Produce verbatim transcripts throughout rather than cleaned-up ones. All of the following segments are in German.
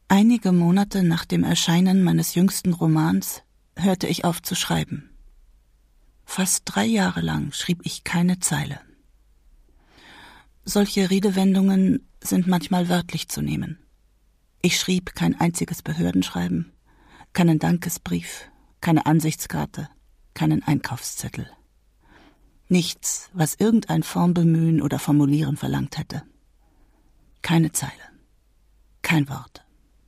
Einige Monate nach dem Erscheinen meines jüngsten Romans hörte ich auf zu schreiben. Fast drei Jahre lang schrieb ich keine Zeile. Solche Redewendungen sind manchmal wörtlich zu nehmen. Ich schrieb kein einziges Behördenschreiben, keinen Dankesbrief, keine Ansichtskarte, keinen Einkaufszettel. Nichts, was irgendein Formbemühen oder Formulieren verlangt hätte. Keine Zeile, kein Wort.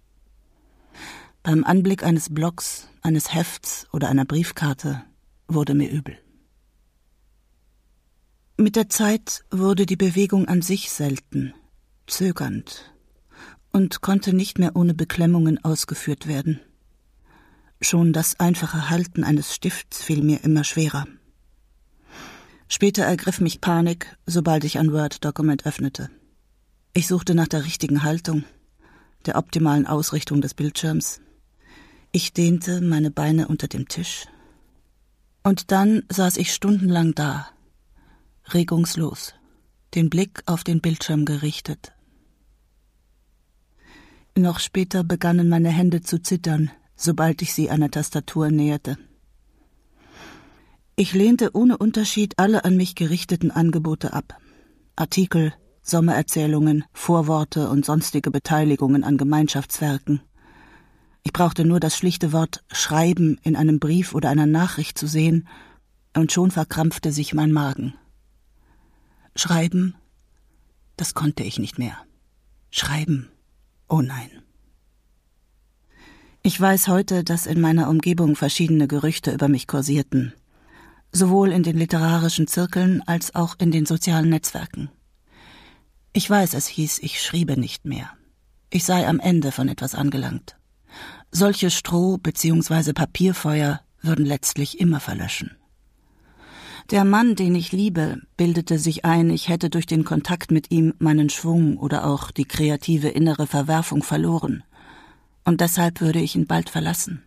Beim Anblick eines Blocks, eines Hefts oder einer Briefkarte wurde mir übel. Mit der Zeit wurde die Bewegung an sich selten, zögernd und konnte nicht mehr ohne Beklemmungen ausgeführt werden. Schon das einfache Halten eines Stifts fiel mir immer schwerer. Später ergriff mich Panik, sobald ich ein Word-Dokument öffnete. Ich suchte nach der richtigen Haltung, der optimalen Ausrichtung des Bildschirms. Ich dehnte meine Beine unter dem Tisch. Und dann saß ich stundenlang da, regungslos, den Blick auf den Bildschirm gerichtet. Noch später begannen meine Hände zu zittern, sobald ich sie einer Tastatur näherte. Ich lehnte ohne Unterschied alle an mich gerichteten Angebote ab. Artikel, Sommererzählungen, Vorworte und sonstige Beteiligungen an Gemeinschaftswerken. Ich brauchte nur das schlichte Wort »Schreiben« in einem Brief oder einer Nachricht zu sehen, und schon verkrampfte sich mein Magen. Schreiben, das konnte ich nicht mehr. Schreiben, oh nein. Ich weiß heute, dass in meiner Umgebung verschiedene Gerüchte über mich kursierten, sowohl in den literarischen Zirkeln als auch in den sozialen Netzwerken. Ich weiß, es hieß, ich schriebe nicht mehr. Ich sei am Ende von etwas angelangt. Solche Stroh- bzw. Papierfeuer würden letztlich immer verlöschen. Der Mann, den ich liebe, bildete sich ein, ich hätte durch den Kontakt mit ihm meinen Schwung oder auch die kreative innere Verwerfung verloren. Und deshalb würde ich ihn bald verlassen.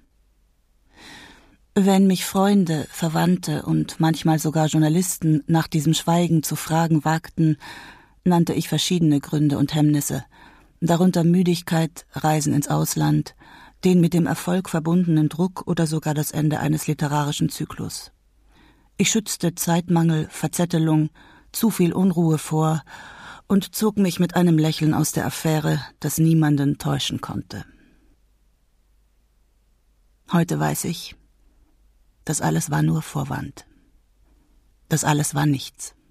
Wenn mich Freunde, Verwandte und manchmal sogar Journalisten nach diesem Schweigen zu fragen wagten, nannte ich verschiedene Gründe und Hemmnisse, darunter Müdigkeit, Reisen ins Ausland, den mit dem Erfolg verbundenen Druck oder sogar das Ende eines literarischen Zyklus. Ich schützte Zeitmangel, Verzettelung, zu viel Unruhe vor und zog mich mit einem Lächeln aus der Affäre, das niemanden täuschen konnte. Heute weiß ich, das alles war nur Vorwand. Das alles war nichts.